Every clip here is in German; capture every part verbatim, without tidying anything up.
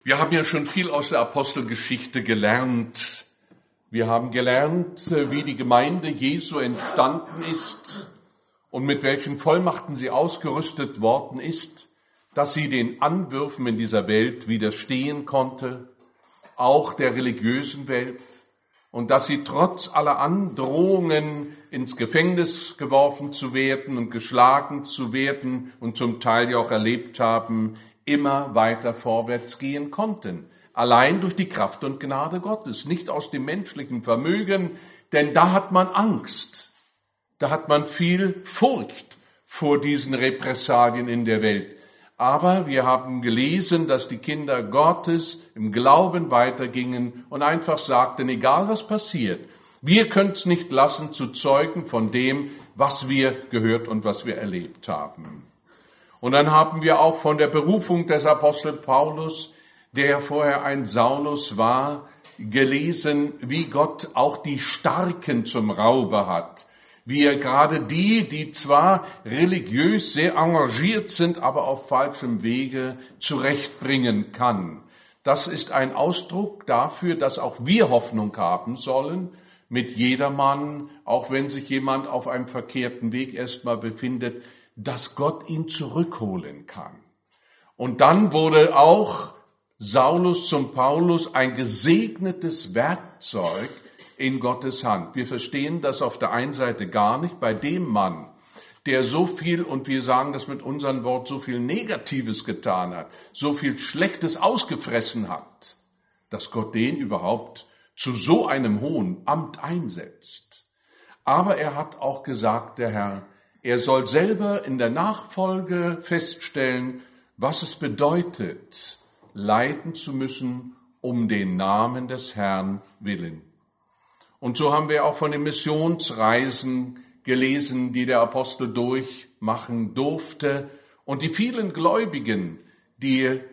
Wir haben ja schon viel aus der Apostelgeschichte gelernt. Wir haben gelernt, wie die Gemeinde Jesu entstanden ist und mit welchen Vollmachten sie ausgerüstet worden ist, dass sie den Anwürfen in dieser Welt widerstehen konnte, auch der religiösen Welt, und dass sie trotz aller Androhungen ins Gefängnis geworfen zu werden und geschlagen zu werden und zum Teil ja auch erlebt haben, immer weiter vorwärts gehen konnten. Allein durch die Kraft und Gnade Gottes, nicht aus dem menschlichen Vermögen, denn da hat man Angst, da hat man viel Furcht vor diesen Repressalien in der Welt. Aber wir haben gelesen, dass die Kinder Gottes im Glauben weitergingen und einfach sagten, egal was passiert, wir können es nicht lassen zu zeugen von dem, was wir gehört und was wir erlebt haben. Und dann haben wir auch von der Berufung des Apostel Paulus, der vorher ein Saulus war, gelesen, wie Gott auch die Starken zum Raube hat. Wie er gerade die, die zwar religiös sehr engagiert sind, aber auf falschem Wege zurechtbringen kann. Das ist ein Ausdruck dafür, dass auch wir Hoffnung haben sollen mit jedermann, auch wenn sich jemand auf einem verkehrten Weg erstmal befindet, dass Gott ihn zurückholen kann. Und dann wurde auch Saulus zum Paulus ein gesegnetes Werkzeug in Gottes Hand. Wir verstehen das auf der einen Seite gar nicht bei dem Mann, der so viel, und wir sagen das mit unserem Wort, so viel Negatives getan hat, so viel Schlechtes ausgefressen hat, dass Gott den überhaupt zu so einem hohen Amt einsetzt. Aber er hat auch gesagt, der Herr, er soll selber in der Nachfolge feststellen, was es bedeutet, leiden zu müssen um den Namen des Herrn willen. Und so haben wir auch von den Missionsreisen gelesen, die der Apostel durchmachen durfte und die vielen Gläubigen, die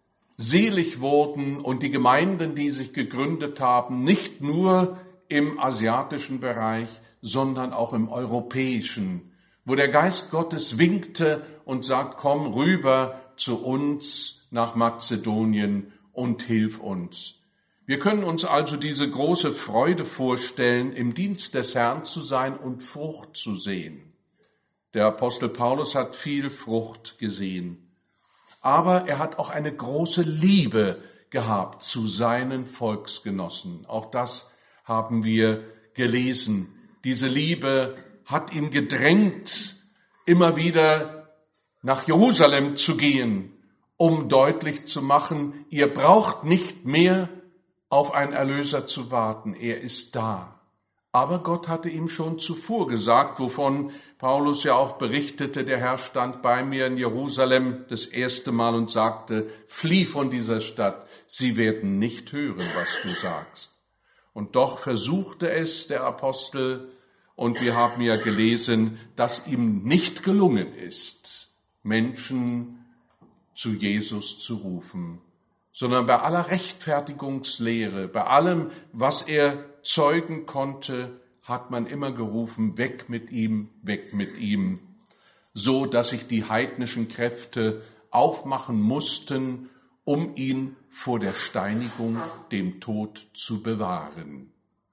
selig wurden und die Gemeinden, die sich gegründet haben, nicht nur im asiatischen Bereich, sondern auch im europäischen, wo der Geist Gottes winkte und sagt, komm rüber zu uns nach Mazedonien und hilf uns. Wir können uns also diese große Freude vorstellen, im Dienst des Herrn zu sein und Frucht zu sehen. Der Apostel Paulus hat viel Frucht gesehen, aber er hat auch eine große Liebe gehabt zu seinen Volksgenossen. Auch das haben wir gelesen. Diese Liebe hat ihn gedrängt, immer wieder nach Jerusalem zu gehen, um deutlich zu machen, ihr braucht nicht mehr auf einen Erlöser zu warten, er ist da. Aber Gott hatte ihm schon zuvor gesagt, wovon Paulus ja auch berichtete, der Herr stand bei mir in Jerusalem das erste Mal und sagte, flieh von dieser Stadt, sie werden nicht hören, was du sagst. Und doch versuchte es der Apostel, und wir haben ja gelesen, dass ihm nicht gelungen ist, Menschen zu Jesus zu rufen, sondern bei aller Rechtfertigungslehre, bei allem, was er zeugen konnte, hat man immer gerufen, weg mit ihm, weg mit ihm, so dass sich die heidnischen Kräfte aufmachen mussten, um ihn vor der Steinigung, dem Tod zu bewahren.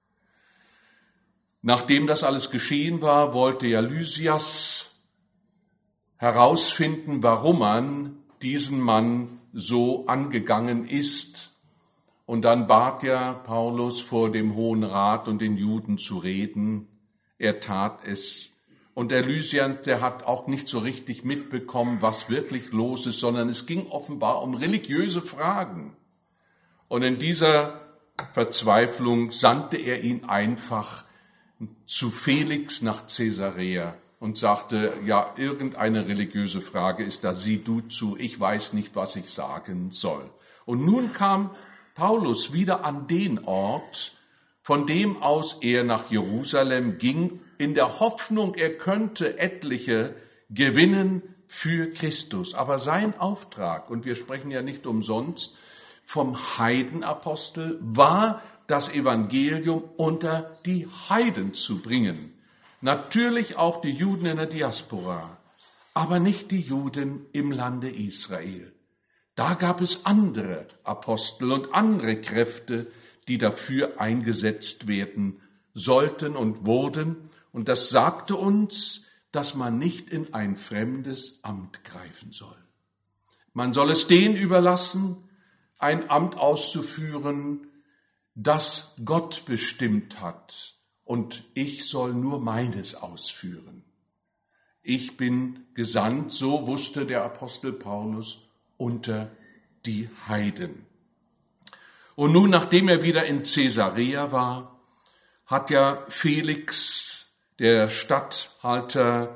Nachdem das alles geschehen war, wollte ja Lysias herausfinden, warum man diesen Mann so angegangen ist. Und dann bat ja Paulus vor dem Hohen Rat und den Juden zu reden. Er tat es. Und der Lysias, der hat auch nicht so richtig mitbekommen, was wirklich los ist, sondern es ging offenbar um religiöse Fragen. Und in dieser Verzweiflung sandte er ihn einfach zu Felix nach Caesarea und sagte, ja, irgendeine religiöse Frage ist da, sieh du zu, ich weiß nicht, was ich sagen soll. Und nun kam Paulus wieder an den Ort, von dem aus er nach Jerusalem ging, in der Hoffnung, er könnte etliche gewinnen für Christus. Aber sein Auftrag, und wir sprechen ja nicht umsonst vom Heidenapostel, war, das Evangelium unter die Heiden zu bringen. Natürlich auch die Juden in der Diaspora, aber nicht die Juden im Lande Israel. Da gab es andere Apostel und andere Kräfte, die dafür eingesetzt werden sollten und wurden. Und das sagte uns, dass man nicht in ein fremdes Amt greifen soll. Man soll es denen überlassen, ein Amt auszuführen, das Gott bestimmt hat. Und ich soll nur meines ausführen. Ich bin gesandt, so wusste der Apostel Paulus, unter die Heiden. Und nun, nachdem er wieder in Caesarea war, hat ja Felix, der Statthalter,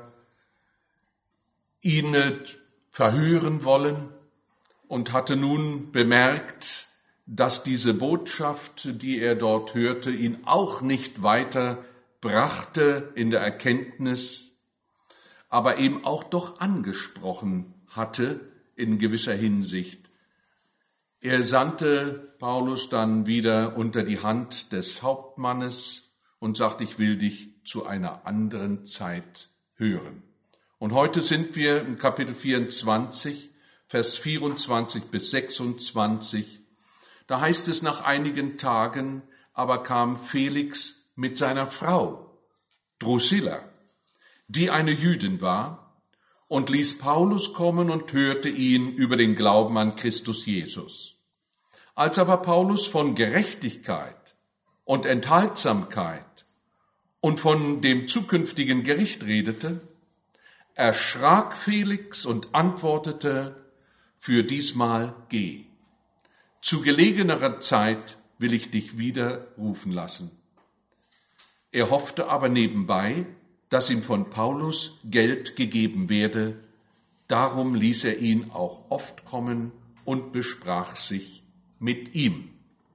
ihn verhören wollen und hatte nun bemerkt, dass diese Botschaft, die er dort hörte, ihn auch nicht weiter brachte in der Erkenntnis, aber eben auch doch angesprochen hatte in gewisser Hinsicht. Er sandte Paulus dann wieder unter die Hand des Hauptmannes und sagte, ich will dich zu einer anderen Zeit hören. Und heute sind wir im Kapitel vierundzwanzig, Vers vierundzwanzig bis sechsundzwanzig. Da heißt es, nach einigen Tagen aber kam Felix mit seiner Frau, Drusilla, die eine Jüdin war, und ließ Paulus kommen und hörte ihn über den Glauben an Christus Jesus. Als aber Paulus von Gerechtigkeit und Enthaltsamkeit und von dem zukünftigen Gericht redete, erschrak Felix und antwortete, für diesmal geh. Zu gelegenerer Zeit will ich dich wieder rufen lassen. Er hoffte aber nebenbei, dass ihm von Paulus Geld gegeben werde. Darum ließ er ihn auch oft kommen und besprach sich mit ihm.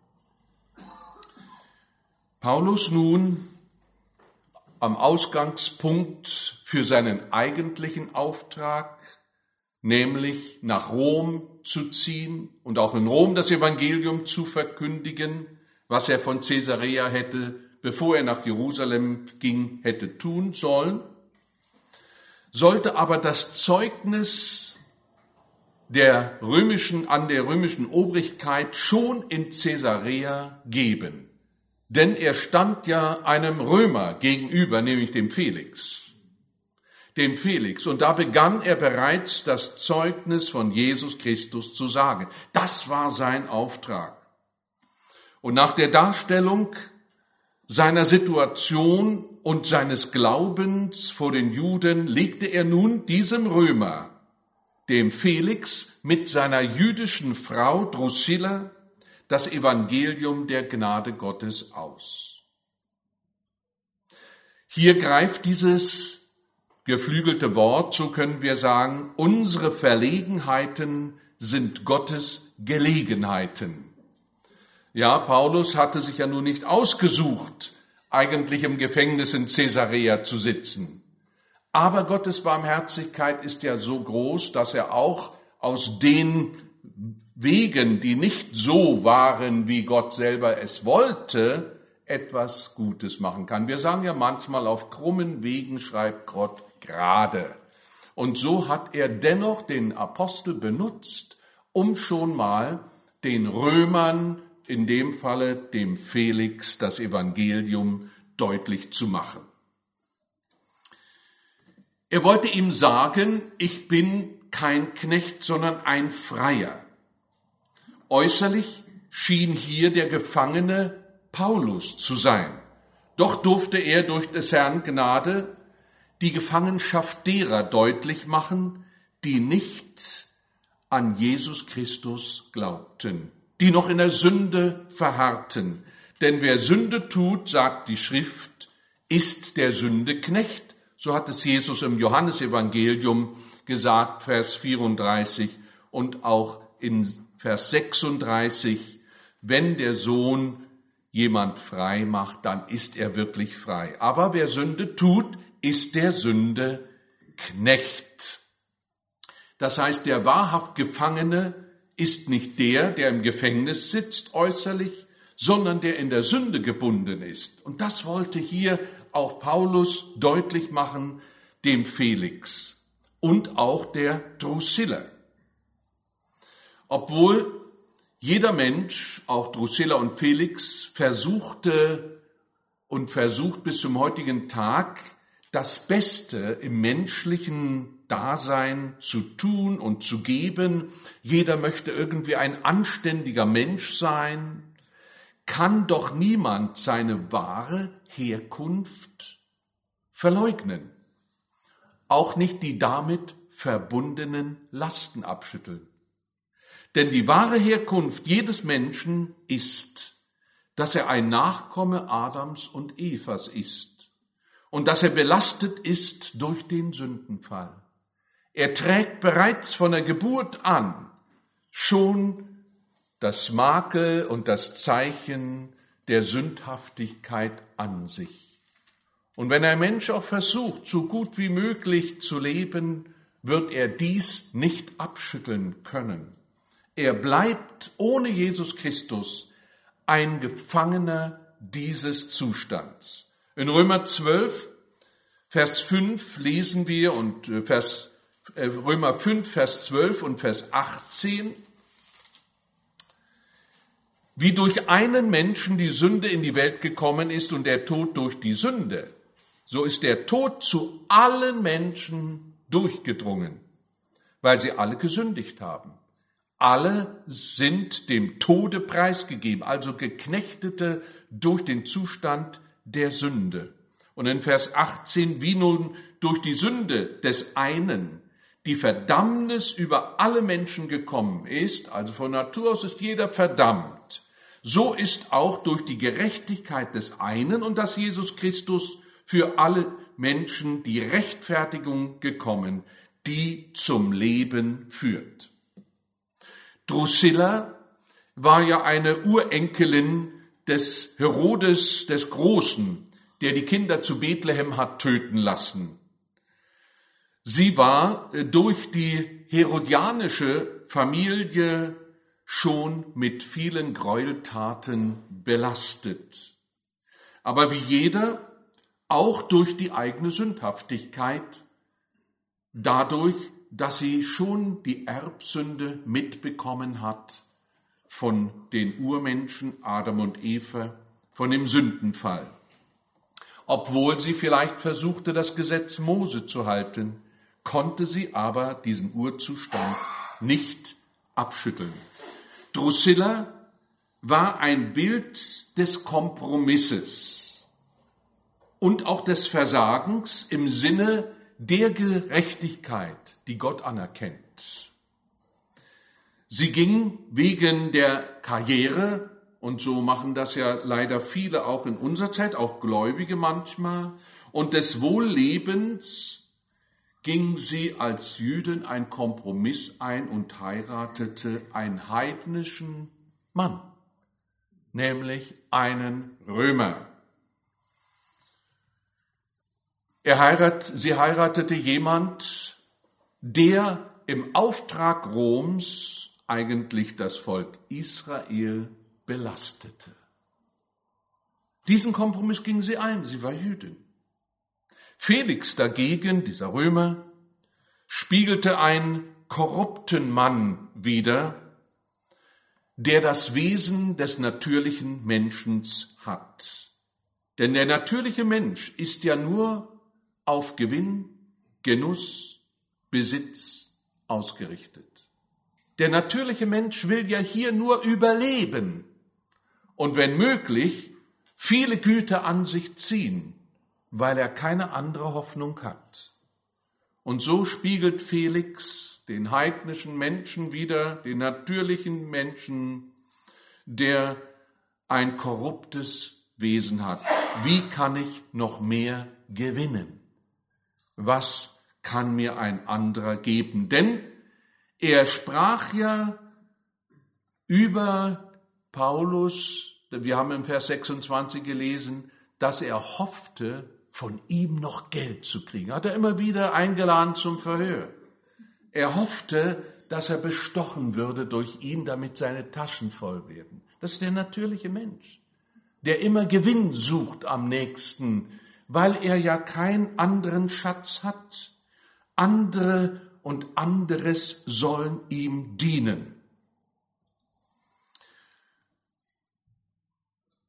Paulus nun am Ausgangspunkt für seinen eigentlichen Auftrag, nämlich nach Rom zu ziehen und auch in Rom das Evangelium zu verkündigen, was er von Caesarea hätte, bevor er nach Jerusalem ging, hätte tun sollen, sollte aber das Zeugnis der römischen, an der römischen Obrigkeit schon in Caesarea geben. Denn er stand ja einem Römer gegenüber, nämlich dem Felix. Dem Felix. Und da begann er bereits das Zeugnis von Jesus Christus zu sagen. Das war sein Auftrag. Und nach der Darstellung seiner Situation und seines Glaubens vor den Juden legte er nun diesem Römer, dem Felix, mit seiner jüdischen Frau Drusilla das Evangelium der Gnade Gottes aus. Hier greift dieses geflügelte Wort, so können wir sagen, unsere Verlegenheiten sind Gottes Gelegenheiten. Ja, Paulus hatte sich ja nun nicht ausgesucht, eigentlich im Gefängnis in Caesarea zu sitzen. Aber Gottes Barmherzigkeit ist ja so groß, dass er auch aus den Wegen, die nicht so waren, wie Gott selber es wollte, etwas Gutes machen kann. Wir sagen ja manchmal, auf krummen Wegen schreibt Gott gerade. Und so hat er dennoch den Apostel benutzt, um schon mal den Römern, in dem Falle dem Felix, das Evangelium deutlich zu machen. Er wollte ihm sagen, ich bin kein Knecht, sondern ein Freier. Äußerlich schien hier der Gefangene Paulus zu sein. Doch durfte er durch des Herrn Gnade die Gefangenschaft derer deutlich machen, die nicht an Jesus Christus glaubten, die noch in der Sünde verharrten. Denn wer Sünde tut, sagt die Schrift, ist der Sünde Knecht. So hat es Jesus im Johannesevangelium gesagt, Vers vierunddreißig und auch in Vers sechsunddreißig, wenn der Sohn jemand frei macht, dann ist er wirklich frei. Aber wer Sünde tut, ist der Sünde Knecht. Das heißt, der wahrhaft Gefangene ist nicht der, der im Gefängnis sitzt äußerlich, sondern der in der Sünde gebunden ist. Und das wollte hier auch Paulus deutlich machen, dem Felix und auch der Drusilla. Obwohl jeder Mensch, auch Drusilla und Felix, versuchte und versucht bis zum heutigen Tag, das Beste im menschlichen Dasein zu tun und zu geben. Jeder möchte irgendwie ein anständiger Mensch sein, kann doch niemand seine wahre Herkunft verleugnen. Auch nicht die damit verbundenen Lasten abschütteln. Denn die wahre Herkunft jedes Menschen ist, dass er ein Nachkomme Adams und Evas ist und dass er belastet ist durch den Sündenfall. Er trägt bereits von der Geburt an schon das Makel und das Zeichen der Sündhaftigkeit an sich. Und wenn ein Mensch auch versucht, so gut wie möglich zu leben, wird er dies nicht abschütteln können. Er bleibt ohne Jesus Christus ein Gefangener dieses Zustands. In Römer zwölf, Vers fünf lesen wir und Vers, äh, Römer fünf, Vers zwölf und Vers achtzehn, wie durch einen Menschen die Sünde in die Welt gekommen ist und der Tod durch die Sünde, so ist der Tod zu allen Menschen durchgedrungen, weil sie alle gesündigt haben. Alle sind dem Tode preisgegeben, also Geknechtete durch den Zustand der Sünde. Und in Vers achtzehn, wie nun durch die Sünde des einen die Verdammnis über alle Menschen gekommen ist, also von Natur aus ist jeder verdammt, so ist auch durch die Gerechtigkeit des einen und dass Jesus Christus für alle Menschen die Rechtfertigung gekommen, die zum Leben führt. Drusilla war ja eine Urenkelin des Herodes des Großen, der die Kinder zu Bethlehem hat töten lassen. Sie war durch die herodianische Familie schon mit vielen Gräueltaten belastet. Aber wie jeder, auch durch die eigene Sündhaftigkeit, dadurch, dass sie schon die Erbsünde mitbekommen hat von den Urmenschen Adam und Eva, von dem Sündenfall. Obwohl sie vielleicht versuchte, das Gesetz Mose zu halten, konnte sie aber diesen Urzustand nicht abschütteln. Drusilla war ein Bild des Kompromisses und auch des Versagens im Sinne der Gerechtigkeit, die Gott anerkennt. Sie ging wegen der Karriere, und so machen das ja leider viele auch in unserer Zeit, auch Gläubige manchmal, und des Wohllebens ging sie als Jüdin einen Kompromiss ein und heiratete einen heidnischen Mann, nämlich einen Römer. Er heirat, sie heiratete jemand, der im Auftrag Roms eigentlich das Volk Israel belastete. Diesen Kompromiss ging sie ein, sie war Jüdin. Felix dagegen, dieser Römer, spiegelte einen korrupten Mann wider, der das Wesen des natürlichen Menschen hat. Denn der natürliche Mensch ist ja nur auf Gewinn, Genuss, Besitz ausgerichtet. Der natürliche Mensch will ja hier nur überleben und wenn möglich viele Güter an sich ziehen, weil er keine andere Hoffnung hat. Und so spiegelt Felix den heidnischen Menschen wider, den natürlichen Menschen, der ein korruptes Wesen hat. Wie kann ich noch mehr gewinnen? Was kann mir ein anderer geben? Denn er sprach ja über Paulus, wir haben im Vers sechsundzwanzig gelesen, dass er hoffte, von ihm noch Geld zu kriegen. Hat er immer wieder eingeladen zum Verhör. Er hoffte, dass er bestochen würde durch ihn, damit seine Taschen voll werden. Das ist der natürliche Mensch, der immer Gewinn sucht am Nächsten, weil er ja keinen anderen Schatz hat. Andere und anderes sollen ihm dienen.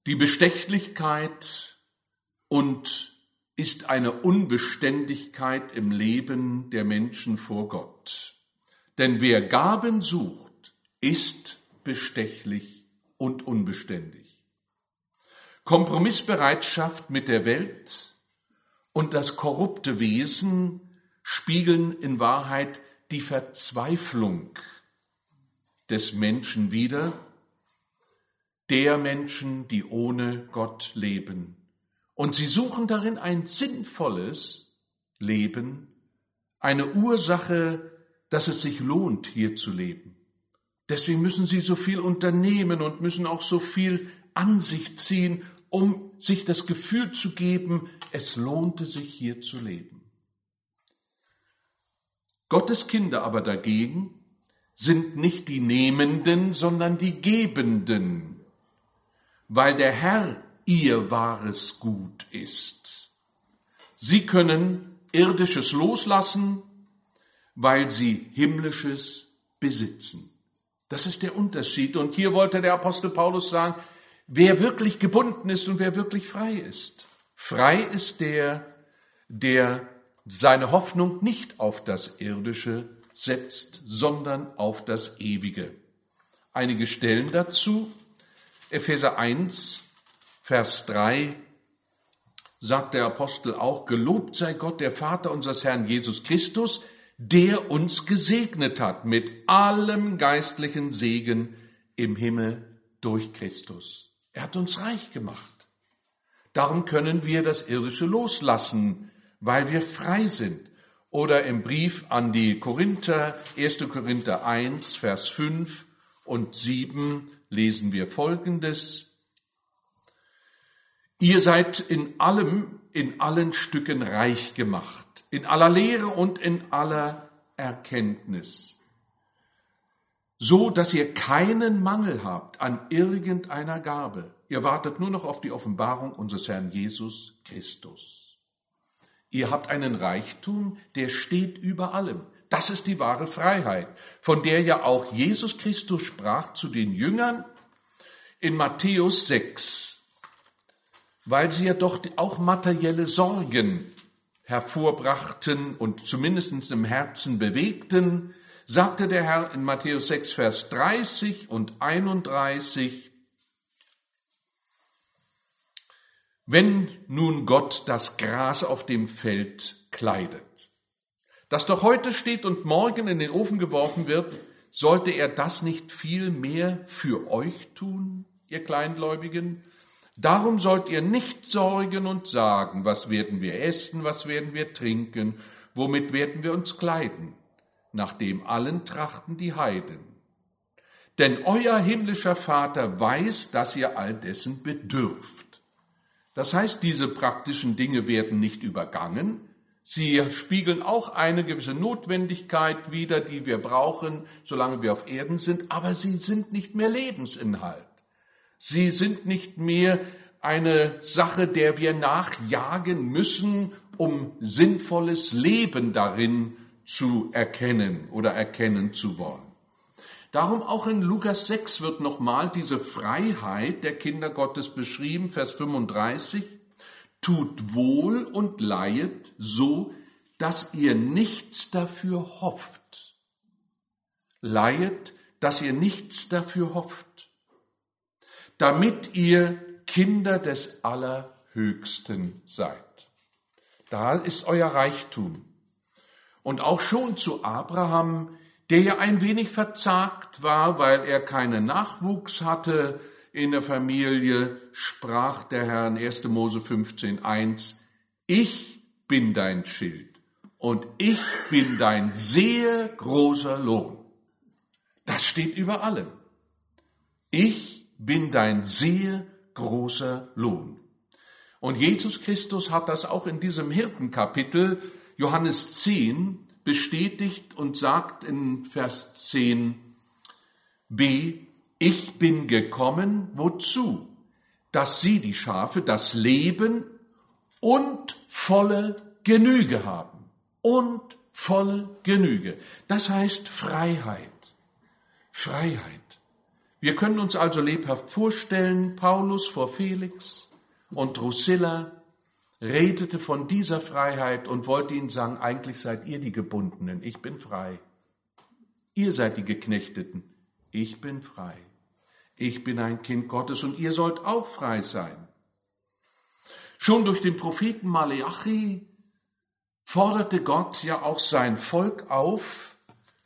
die Bestechlichkeit und ist eine Unbeständigkeit im Leben der Menschen vor Gott. Denn wer Gaben sucht, ist bestechlich und unbeständig. Kompromissbereitschaft mit der Welt und das korrupte Wesen spiegeln in Wahrheit die Verzweiflung des Menschen wider, der Menschen, die ohne Gott leben. Und sie suchen darin ein sinnvolles Leben, eine Ursache, dass es sich lohnt, hier zu leben. Deswegen müssen sie so viel unternehmen und müssen auch so viel an sich ziehen, um sich das Gefühl zu geben, es lohnte sich, hier zu leben. Gottes Kinder aber dagegen sind nicht die Nehmenden, sondern die Gebenden, weil der Herr ihr wahres Gut ist. Sie können Irdisches loslassen, weil sie Himmlisches besitzen. Das ist der Unterschied. Und hier wollte der Apostel Paulus sagen, wer wirklich gebunden ist und wer wirklich frei ist. Frei ist der, der seine Hoffnung nicht auf das Irdische setzt, sondern auf das Ewige. Einige Stellen dazu. Epheser eins, Vers drei, sagt der Apostel auch, gelobt sei Gott, der Vater unseres Herrn Jesus Christus, der uns gesegnet hat mit allem geistlichen Segen im Himmel durch Christus. Er hat uns reich gemacht. Darum können wir das Irdische loslassen, weil wir frei sind. Oder im Brief an die Korinther, erster Korinther eins, Vers fünf und sieben, lesen wir Folgendes. Ihr seid in allem, in allen Stücken reich gemacht, in aller Lehre und in aller Erkenntnis, so dass ihr keinen Mangel habt an irgendeiner Gabe. Ihr wartet nur noch auf die Offenbarung unseres Herrn Jesus Christus. Ihr habt einen Reichtum, der steht über allem. Das ist die wahre Freiheit, von der ja auch Jesus Christus sprach zu den Jüngern in Matthäus sechs, weil sie ja doch auch materielle Sorgen hervorbrachten und zumindest im Herzen bewegten, sagte der Herr in Matthäus sechs, Vers dreißig und einunddreißig, wenn nun Gott das Gras auf dem Feld kleidet, das doch heute steht und morgen in den Ofen geworfen wird, sollte er das nicht viel mehr für euch tun, ihr Kleingläubigen? Darum sollt ihr nicht sorgen und sagen, was werden wir essen, was werden wir trinken, womit werden wir uns kleiden, nach dem allen trachten die Heiden. Denn euer himmlischer Vater weiß, dass ihr all dessen bedürft. Das heißt, diese praktischen Dinge werden nicht übergangen. Sie spiegeln auch eine gewisse Notwendigkeit wider, die wir brauchen, solange wir auf Erden sind, aber sie sind nicht mehr Lebensinhalt. Sie sind nicht mehr eine Sache, der wir nachjagen müssen, um sinnvolles Leben darin zu erkennen oder erkennen zu wollen. Darum auch in Lukas sechs wird nochmal diese Freiheit der Kinder Gottes beschrieben, Vers fünfunddreißig. Tut wohl und leihet so, dass ihr nichts dafür hofft. Leihet, dass ihr nichts dafür hofft, damit ihr Kinder des Allerhöchsten seid. Da ist euer Reichtum. Und auch schon zu Abraham, der ja ein wenig verzagt war, weil er keinen Nachwuchs hatte in der Familie, sprach der Herr in erster Mose fünfzehn eins, ich bin dein Schild und ich bin dein sehr großer Lohn. Das steht über allem. Ich bin dein sehr großer Lohn. Und Jesus Christus hat das auch in diesem Hirtenkapitel, Johannes zehn, bestätigt und sagt in Vers zehn b, ich bin gekommen, wozu? Dass sie, die Schafe, das Leben und volle Genüge haben. Und volle Genüge. Das heißt Freiheit. Freiheit. Wir können uns also lebhaft vorstellen, Paulus vor Felix und Drusilla redete von dieser Freiheit und wollte ihnen sagen, eigentlich seid ihr die Gebundenen, ich bin frei. Ihr seid die Geknechteten, ich bin frei. Ich bin ein Kind Gottes und ihr sollt auch frei sein. Schon durch den Propheten Maleachi forderte Gott ja auch sein Volk auf,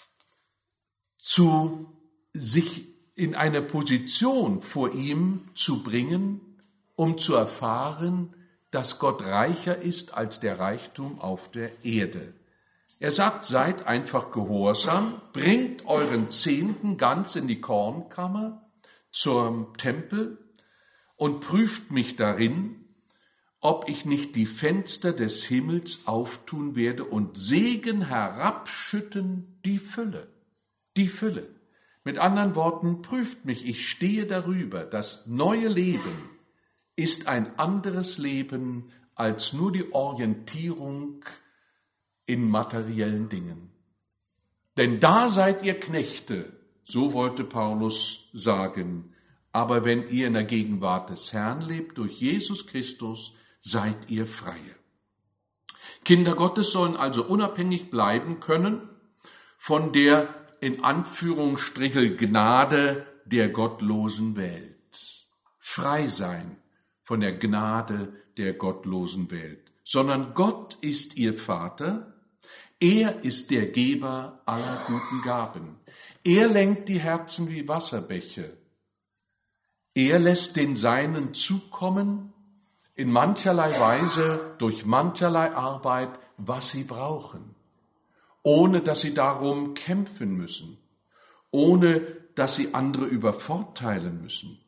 zu sich in eine Position vor ihm zu bringen, um zu erfahren, dass Gott reicher ist als der Reichtum auf der Erde. Er sagt, seid einfach gehorsam, bringt euren Zehnten ganz in die Kornkammer zum Tempel und prüft mich darin, ob ich nicht die Fenster des Himmels auftun werde und Segen herabschütten, die Fülle, die Fülle. Mit anderen Worten, prüft mich, ich stehe darüber. Das neue Leben ist ein anderes Leben als nur die Orientierung in materiellen Dingen. Denn da seid ihr Knechte, so wollte Paulus sagen. Aber wenn ihr in der Gegenwart des Herrn lebt, durch Jesus Christus, seid ihr Freie. Kinder Gottes sollen also unabhängig bleiben können von der in Anführungsstriche Gnade der gottlosen Welt. Frei sein von der Gnade der gottlosen Welt. Sondern Gott ist ihr Vater, er ist der Geber aller guten Gaben. Er lenkt die Herzen wie Wasserbäche. Er lässt den Seinen zukommen, in mancherlei Weise, durch mancherlei Arbeit, was sie brauchen, ohne dass sie darum kämpfen müssen, ohne dass sie andere übervorteilen müssen.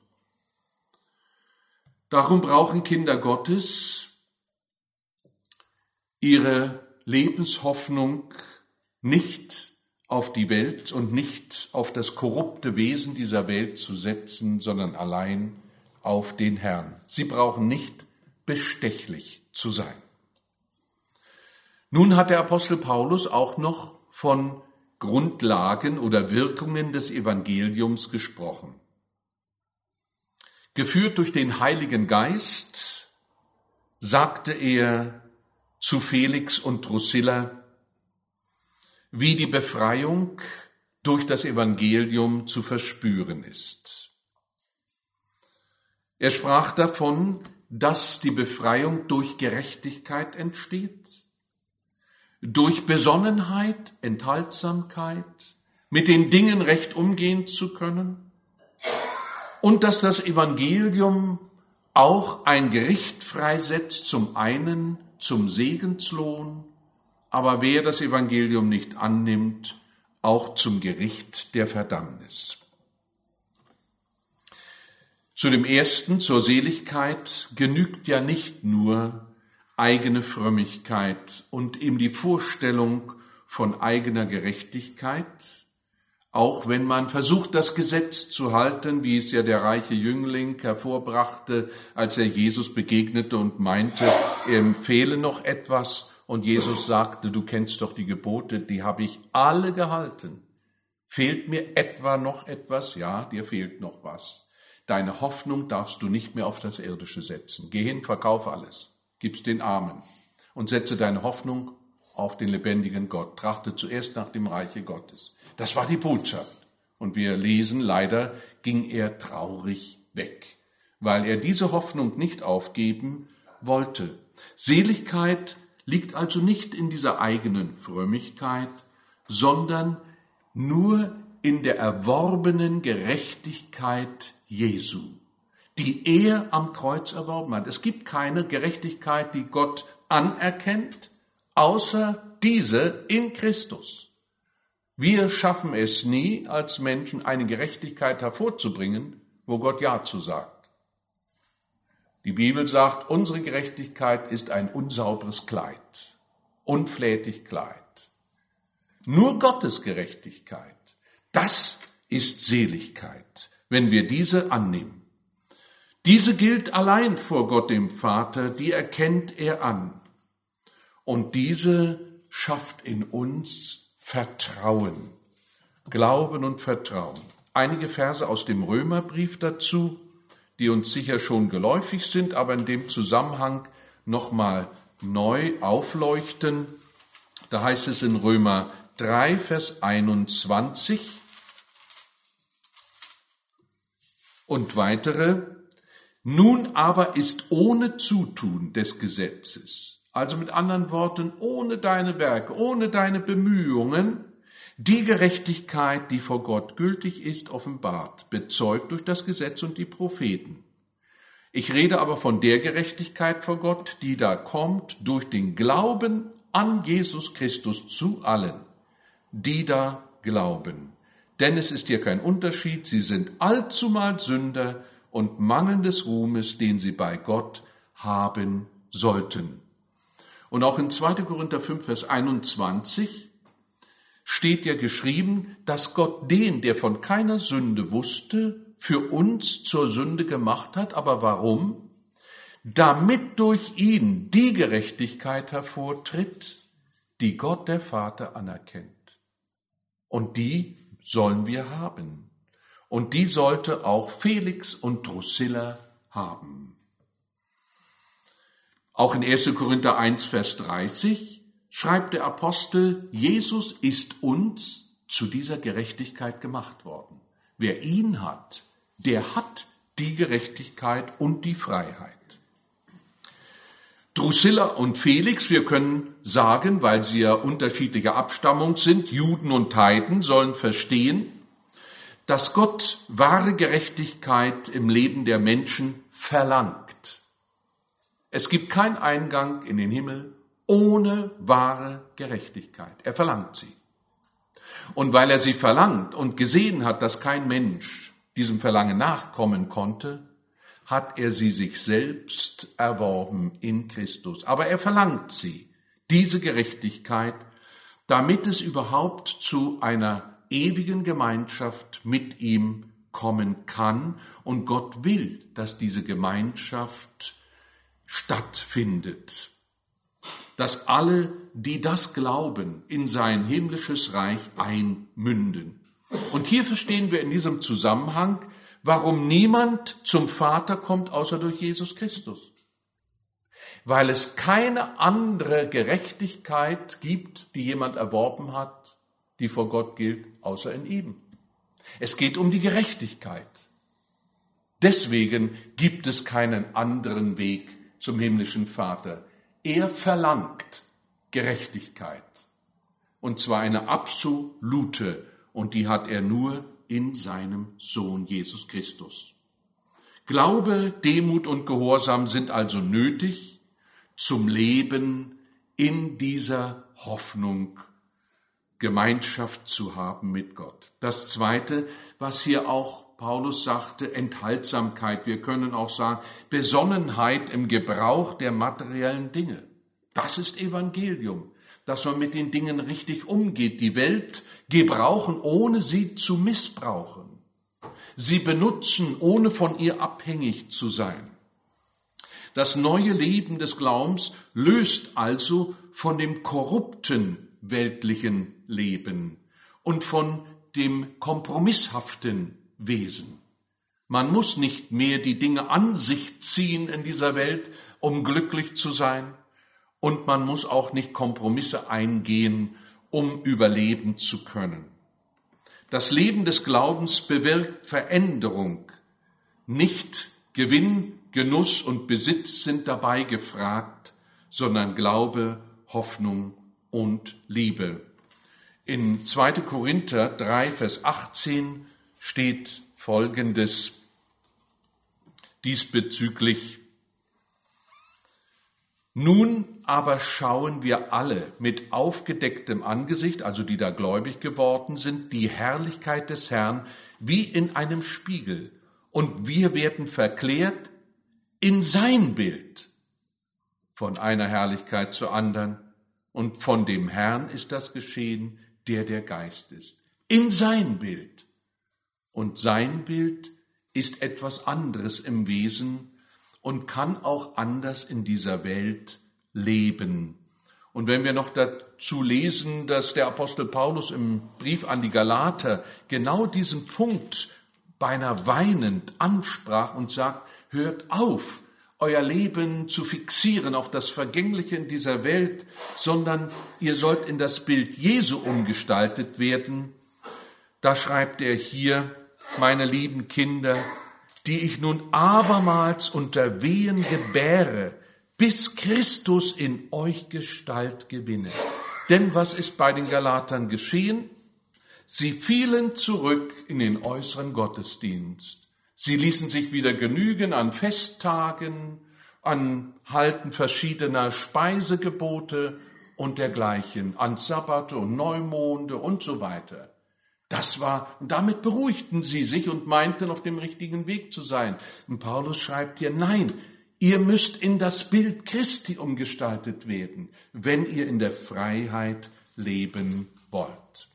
Darum brauchen Kinder Gottes ihre Lebenshoffnung nicht auf die Welt und nicht auf das korrupte Wesen dieser Welt zu setzen, sondern allein auf den Herrn. Sie brauchen nicht bestechlich zu sein. Nun hat der Apostel Paulus auch noch von Grundlagen oder Wirkungen des Evangeliums gesprochen. Geführt durch den Heiligen Geist sagte er zu Felix und Drusilla, wie die Befreiung durch das Evangelium zu verspüren ist. Er sprach davon, dass die Befreiung durch Gerechtigkeit entsteht, durch Besonnenheit, Enthaltsamkeit, mit den Dingen recht umgehen zu können und dass das Evangelium auch ein Gericht freisetzt, zum einen zum Segenslohn, aber wer das Evangelium nicht annimmt, auch zum Gericht der Verdammnis. Zu dem ersten, zur Seligkeit, genügt ja nicht nur eigene Frömmigkeit und eben die Vorstellung von eigener Gerechtigkeit, auch wenn man versucht, das Gesetz zu halten, wie es ja der reiche Jüngling hervorbrachte, als er Jesus begegnete und meinte, ihm fehle noch etwas. Und Jesus sagte, du kennst doch die Gebote, die habe ich alle gehalten. Fehlt mir etwa noch etwas? Ja, dir fehlt noch was. Deine Hoffnung darfst du nicht mehr auf das Irdische setzen. Geh hin, verkauf alles, gib's den Armen und setze deine Hoffnung auf den lebendigen Gott. Trachte zuerst nach dem Reiche Gottes. Das war die Botschaft. Und wir lesen, leider ging er traurig weg, weil er diese Hoffnung nicht aufgeben wollte. Seligkeit liegt also nicht in dieser eigenen Frömmigkeit, sondern nur in der erworbenen Gerechtigkeit Jesu, die er am Kreuz erworben hat. Es gibt keine Gerechtigkeit, die Gott anerkennt, außer diese in Christus. Wir schaffen es nie, als Menschen eine Gerechtigkeit hervorzubringen, wo Gott Ja zu sagt. Die Bibel sagt, unsere Gerechtigkeit ist ein unsauberes Kleid, unflätig Kleid. Nur Gottes Gerechtigkeit, das ist Seligkeit, wenn wir diese annehmen. Diese gilt allein vor Gott dem Vater, die erkennt er an. Und diese schafft in uns Vertrauen, Glauben und Vertrauen. einige Verse aus dem Römerbrief dazu, die uns sicher schon geläufig sind, aber in dem Zusammenhang nochmal neu aufleuchten. Da heißt es in Römer drei, Vers einundzwanzig und weitere: Nun aber ist ohne Zutun des Gesetzes, also mit anderen Worten, ohne deine Werke, ohne deine Bemühungen, die Gerechtigkeit, die vor Gott gültig ist, offenbart, bezeugt durch das Gesetz und die Propheten. Ich rede aber von der Gerechtigkeit vor Gott, die da kommt durch den Glauben an Jesus Christus zu allen, die da glauben. Denn es ist hier kein Unterschied, sie sind allzumal Sünder und Mangel des Ruhmes, den sie bei Gott haben sollten. Und auch in zweiter Korinther fünf, Vers einundzwanzig steht ja geschrieben, dass Gott den, der von keiner Sünde wusste, für uns zur Sünde gemacht hat. Aber warum? Damit durch ihn die Gerechtigkeit hervortritt, die Gott der Vater anerkennt. Und die sollen wir haben. Und die sollte auch Felix und Drusilla haben. Auch in erster Korinther eins, Vers dreißig schreibt der Apostel, Jesus ist uns zu dieser Gerechtigkeit gemacht worden. Wer ihn hat, der hat die Gerechtigkeit und die Freiheit. Drusilla und Felix, wir können sagen, weil sie ja unterschiedlicher Abstammung sind, Juden und Heiden, sollen verstehen, dass Gott wahre Gerechtigkeit im Leben der Menschen verlangt. Es gibt keinen Eingang in den Himmel ohne wahre Gerechtigkeit. Er verlangt sie. Und weil er sie verlangt und gesehen hat, dass kein Mensch diesem Verlangen nachkommen konnte, hat er sie sich selbst erworben in Christus. Aber er verlangt sie, diese Gerechtigkeit, damit es überhaupt zu einer ewigen Gemeinschaft mit ihm kommen kann. Und Gott will, dass diese Gemeinschaft stattfindet. Dass alle, die das glauben, in sein himmlisches Reich einmünden. Und hier verstehen wir in diesem Zusammenhang, warum niemand zum Vater kommt, außer durch Jesus Christus. Weil es keine andere Gerechtigkeit gibt, die jemand erworben hat, die vor Gott gilt, außer in ihm. Es geht um die Gerechtigkeit. Deswegen gibt es keinen anderen Weg zum himmlischen Vater. Er verlangt Gerechtigkeit, und zwar eine absolute, und die hat er nur in seinem Sohn Jesus Christus. Glaube, Demut und Gehorsam sind also nötig zum Leben in dieser Hoffnung, Gemeinschaft zu haben mit Gott. Das Zweite, was hier auch Paulus sagte, Enthaltsamkeit, wir können auch sagen, Besonnenheit im Gebrauch der materiellen Dinge. Das ist Evangelium, dass man mit den Dingen richtig umgeht, die Welt gebrauchen, ohne sie zu missbrauchen. Sie benutzen, ohne von ihr abhängig zu sein. Das neue Leben des Glaubens löst also von dem korrupten weltlichen Leben und von dem kompromisshaften Wesen. Man muss nicht mehr die Dinge an sich ziehen in dieser Welt, um glücklich zu sein. Und man muss auch nicht Kompromisse eingehen, um überleben zu können. Das Leben des Glaubens bewirkt Veränderung. Nicht Gewinn, Genuss und Besitz sind dabei gefragt, sondern Glaube, Hoffnung und Liebe. In zweiter Korinther drei, Vers achtzehn steht Folgendes diesbezüglich: Nun aber schauen wir alle mit aufgedecktem Angesicht, also die da gläubig geworden sind, die Herrlichkeit des Herrn wie in einem Spiegel, und wir werden verklärt in sein Bild, von einer Herrlichkeit zur anderen, und von dem Herrn ist das geschehen, der der Geist ist. In sein Bild. Und sein Bild ist etwas anderes im Wesen und kann auch anders in dieser Welt leben. Und wenn wir noch dazu lesen, dass der Apostel Paulus im Brief an die Galater genau diesen Punkt beinahe weinend ansprach und sagt, hört auf, euer Leben zu fixieren auf das Vergängliche in dieser Welt, sondern ihr sollt in das Bild Jesu umgestaltet werden. Da schreibt er hier, meine lieben Kinder, die ich nun abermals unter Wehen gebäre, bis Christus in euch Gestalt gewinne. Denn was ist bei den Galatern geschehen? Sie fielen zurück in den äußeren Gottesdienst. Sie ließen sich wieder genügen an Festtagen, an Halten verschiedener Speisegebote und dergleichen, an Sabbate und Neumonde und so weiter. Das war, und damit beruhigten sie sich und meinten, auf dem richtigen Weg zu sein. Und Paulus schreibt hier, nein, ihr müsst in das Bild Christi umgestaltet werden, wenn ihr in der Freiheit leben wollt.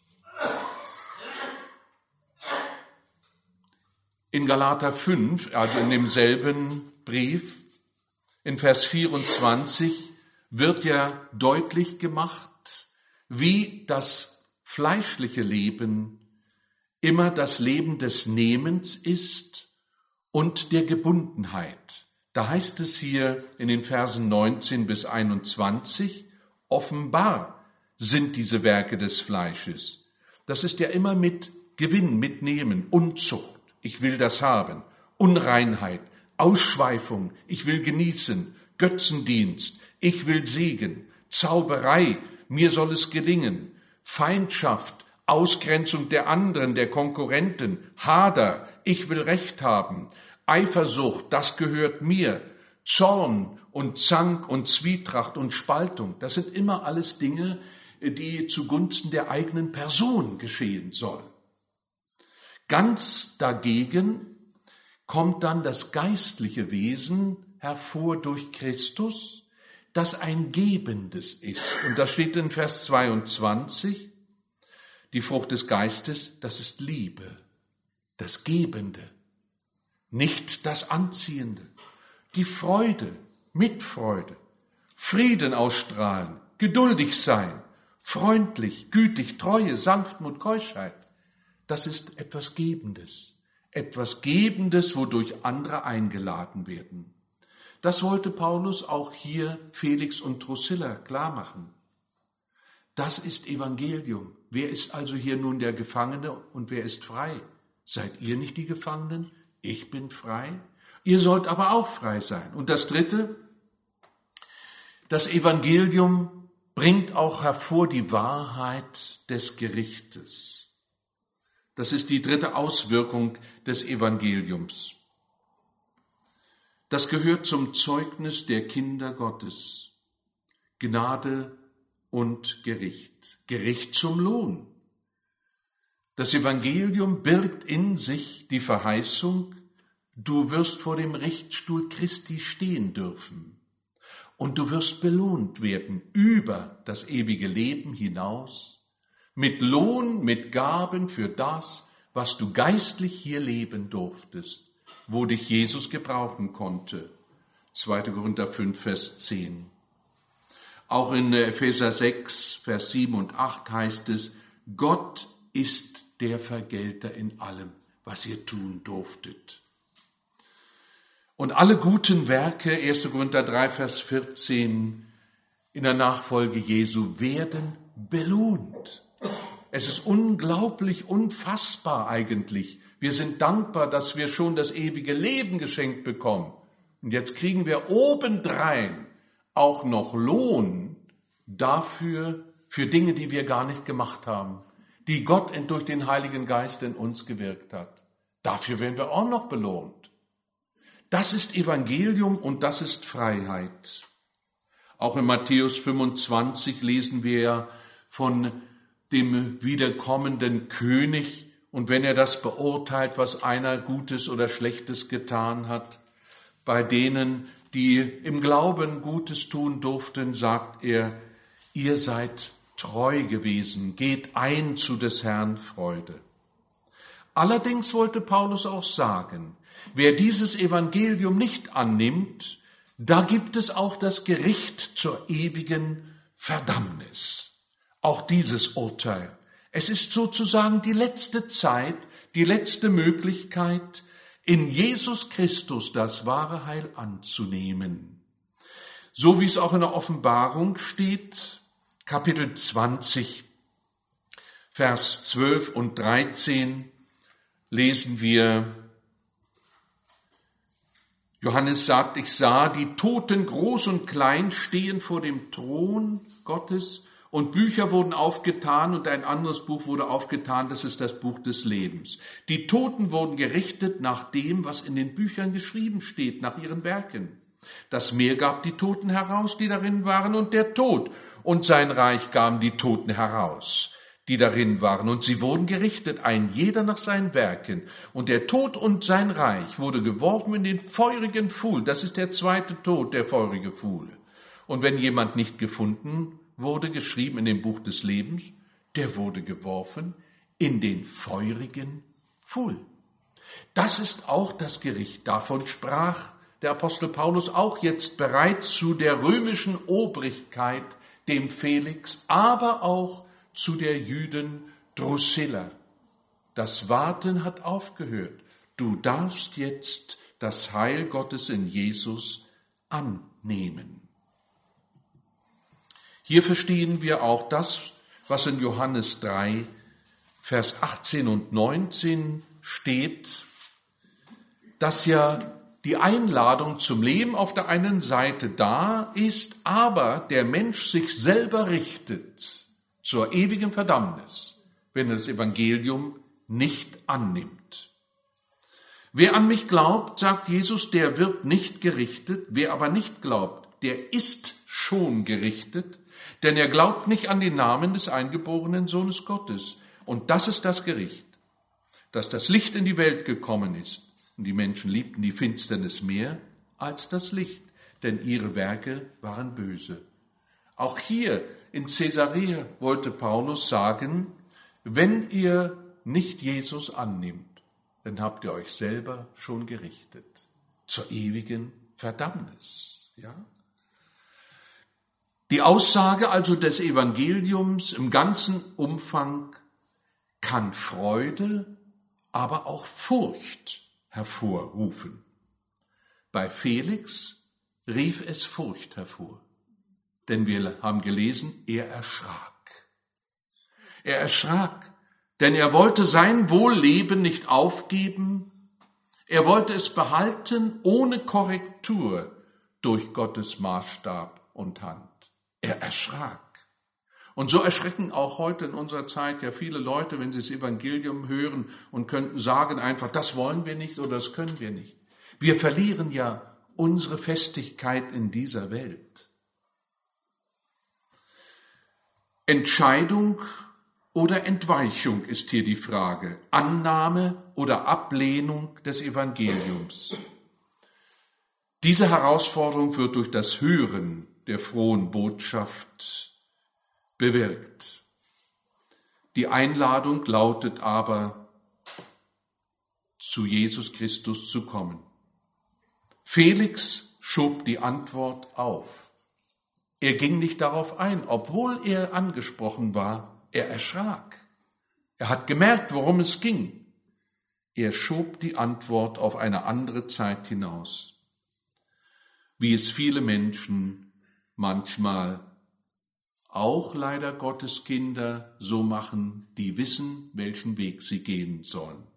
In Galater fünf, also in demselben Brief, in Vers vierundzwanzig, wird ja deutlich gemacht, wie das fleischliche Leben immer das Leben des Nehmens ist und der Gebundenheit. Da heißt es hier in den Versen neunzehn bis einundzwanzig, offenbar sind diese Werke des Fleisches. Das ist ja immer mit Gewinn, mit Nehmen, Unzucht, ich will das haben, Unreinheit, Ausschweifung, ich will genießen, Götzendienst, ich will Segen, Zauberei, mir soll es gelingen, Feindschaft, Ausgrenzung der anderen, der Konkurrenten, Hader, ich will Recht haben, Eifersucht, das gehört mir, Zorn und Zank und Zwietracht und Spaltung, das sind immer alles Dinge, die zugunsten der eigenen Person geschehen sollen. Ganz dagegen kommt dann das geistliche Wesen hervor durch Christus, das ein Gebendes ist. Und da steht in Vers zweiundzwanzig, die Frucht des Geistes, das ist Liebe, das Gebende, nicht das Anziehende, die Freude, Mitfreude, Frieden ausstrahlen, geduldig sein, freundlich, gütig, Treue, Sanftmut, Keuschheit. Das ist etwas Gebendes, etwas Gebendes, wodurch andere eingeladen werden. Das wollte Paulus auch hier Felix und Drusilla klarmachen. Das ist Evangelium. Wer ist also hier nun der Gefangene und wer ist frei? Seid ihr nicht die Gefangenen? Ich bin frei. Ihr sollt aber auch frei sein. Und das Dritte, das Evangelium bringt auch hervor die Wahrheit des Gerichtes. Das ist die dritte Auswirkung des Evangeliums. Das gehört zum Zeugnis der Kinder Gottes. Gnade und Gericht. Gericht zum Lohn. Das Evangelium birgt in sich die Verheißung, du wirst vor dem Richtstuhl Christi stehen dürfen und du wirst belohnt werden über das ewige Leben hinaus, mit Lohn, mit Gaben für das, was du geistlich hier leben durftest, wo dich Jesus gebrauchen konnte. zweiter Korinther fünf, Vers zehn. Auch in Epheser sechs, Vers sieben und acht heißt es, Gott ist der Vergelter in allem, was ihr tun durftet. Und alle guten Werke, erster Korinther drei, Vers vierzehn, in der Nachfolge Jesu werden belohnt. Es ist unglaublich, unfassbar eigentlich. Wir sind dankbar, dass wir schon das ewige Leben geschenkt bekommen. Und jetzt kriegen wir obendrein auch noch Lohn dafür, für Dinge, die wir gar nicht gemacht haben, die Gott durch den Heiligen Geist in uns gewirkt hat. Dafür werden wir auch noch belohnt. Das ist Evangelium und das ist Freiheit. Auch in Matthäus fünfundzwanzig lesen wir ja von dem wiederkommenden König und wenn er das beurteilt, was einer Gutes oder Schlechtes getan hat, bei denen, die im Glauben Gutes tun durften, sagt er, ihr seid treu gewesen, geht ein zu des Herrn Freude. Allerdings wollte Paulus auch sagen, wer dieses Evangelium nicht annimmt, da gibt es auch das Gericht zur ewigen Verdammnis. Auch dieses Urteil. Es ist sozusagen die letzte Zeit, die letzte Möglichkeit, in Jesus Christus das wahre Heil anzunehmen. So wie es auch in der Offenbarung steht, Kapitel zwanzig, Vers zwölf und dreizehn, lesen wir, Johannes sagt, ich sah die Toten groß und klein stehen vor dem Thron Gottes und Bücher wurden aufgetan und ein anderes Buch wurde aufgetan, das ist das Buch des Lebens. Die Toten wurden gerichtet nach dem, was in den Büchern geschrieben steht, nach ihren Werken. Das Meer gab die Toten heraus, die darin waren, und der Tod und sein Reich gaben die Toten heraus, die darin waren, und sie wurden gerichtet, ein jeder nach seinen Werken. Und der Tod und sein Reich wurde geworfen in den feurigen Pfuhl. Das ist der zweite Tod, der feurige Pfuhl. Und wenn jemand nicht gefunden wurde, geschrieben in dem Buch des Lebens, der wurde geworfen in den feurigen Pfuhl. Das ist auch das Gericht. Davon sprach der Apostel Paulus auch jetzt bereits zu der römischen Obrigkeit, dem Felix, aber auch zu der Jüdin Drusilla. Das Warten hat aufgehört. Du darfst jetzt das Heil Gottes in Jesus annehmen. Hier verstehen wir auch das, was in Johannes drei, Vers achtzehn und neunzehn steht, dass ja die Einladung zum Leben auf der einen Seite da ist, aber der Mensch sich selber richtet zur ewigen Verdammnis, wenn er das Evangelium nicht annimmt. Wer an mich glaubt, sagt Jesus, der wird nicht gerichtet. Wer aber nicht glaubt, der ist schon gerichtet, denn er glaubt nicht an den Namen des eingeborenen Sohnes Gottes. Und das ist das Gericht, dass das Licht in die Welt gekommen ist. Und die Menschen liebten die Finsternis mehr als das Licht, denn ihre Werke waren böse. Auch hier in Caesarea wollte Paulus sagen, wenn ihr nicht Jesus annimmt, dann habt ihr euch selber schon gerichtet zur ewigen Verdammnis. Ja? Die Aussage also des Evangeliums im ganzen Umfang kann Freude, aber auch Furcht hervorrufen. Bei Felix rief es Furcht hervor, denn wir haben gelesen, er erschrak. Er erschrak, denn er wollte sein Wohlleben nicht aufgeben, er wollte es behalten ohne Korrektur durch Gottes Maßstab und Hand. Er erschrak. Und so erschrecken auch heute in unserer Zeit ja viele Leute, wenn sie das Evangelium hören und könnten sagen einfach, das wollen wir nicht oder das können wir nicht. Wir verlieren ja unsere Festigkeit in dieser Welt. Entscheidung oder Entweichung ist hier die Frage. Annahme oder Ablehnung des Evangeliums. Diese Herausforderung wird durch das Hören der frohen Botschaft bewirkt. Die Einladung lautet aber, zu Jesus Christus zu kommen. Felix schob die Antwort auf. Er ging nicht darauf ein, obwohl er angesprochen war, er erschrak. Er hat gemerkt, worum es ging. Er schob die Antwort auf eine andere Zeit hinaus, wie es viele Menschen manchmal auch leider Gottes Kinder so machen, die wissen, welchen Weg sie gehen sollen.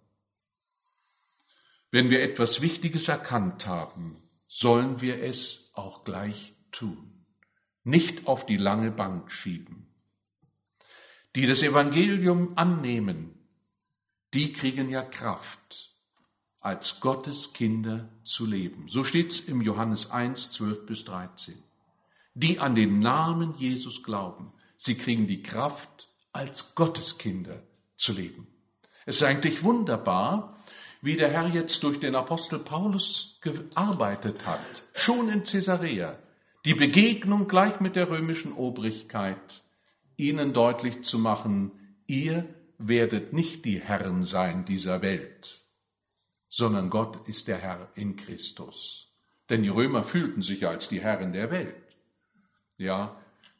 Wenn wir etwas Wichtiges erkannt haben, sollen wir es auch gleich tun, nicht auf die lange Bank schieben. Die das Evangelium annehmen, die kriegen ja Kraft, als Gottes Kinder zu leben. So steht's im Johannes eins, zwölf bis dreizehn. Die an den Namen Jesus glauben, sie kriegen die Kraft, als Gotteskinder zu leben. Es ist eigentlich wunderbar, wie der Herr jetzt durch den Apostel Paulus gearbeitet hat, schon in Caesarea. Die Begegnung gleich mit der römischen Obrigkeit, ihnen deutlich zu machen, ihr werdet nicht die Herren sein dieser Welt, sondern Gott ist der Herr in Christus. Denn die Römer fühlten sich als die Herren der Welt. Ja,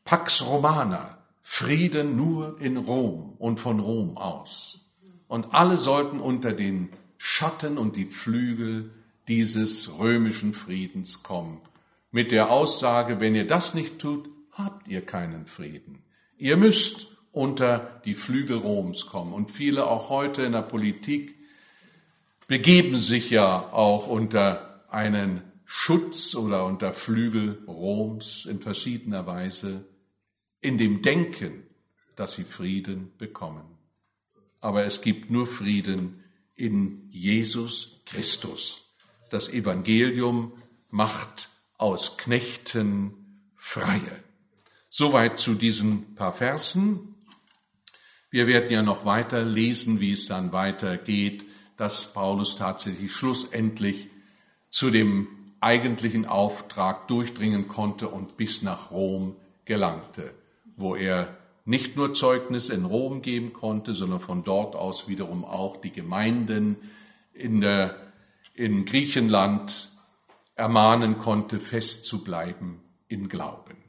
Pax Romana, Frieden nur in Rom und von Rom aus. Und alle sollten unter den Schatten und die Flügel dieses römischen Friedens kommen. Mit der Aussage, wenn ihr das nicht tut, habt ihr keinen Frieden. Ihr müsst unter die Flügel Roms kommen. Und viele auch heute in der Politik begeben sich ja auch unter einen Schutz oder unter Flügel Roms in verschiedener Weise, in dem Denken, dass sie Frieden bekommen. Aber es gibt nur Frieden in Jesus Christus. Das Evangelium macht aus Knechten Freie. Soweit zu diesen paar Versen. Wir werden ja noch weiter lesen, wie es dann weitergeht, dass Paulus tatsächlich schlussendlich zu dem eigentlichen Auftrag durchdringen konnte und bis nach Rom gelangte, wo er nicht nur Zeugnis in Rom geben konnte, sondern von dort aus wiederum auch die Gemeinden in, der, in Griechenland ermahnen konnte, fest zu bleiben im Glauben.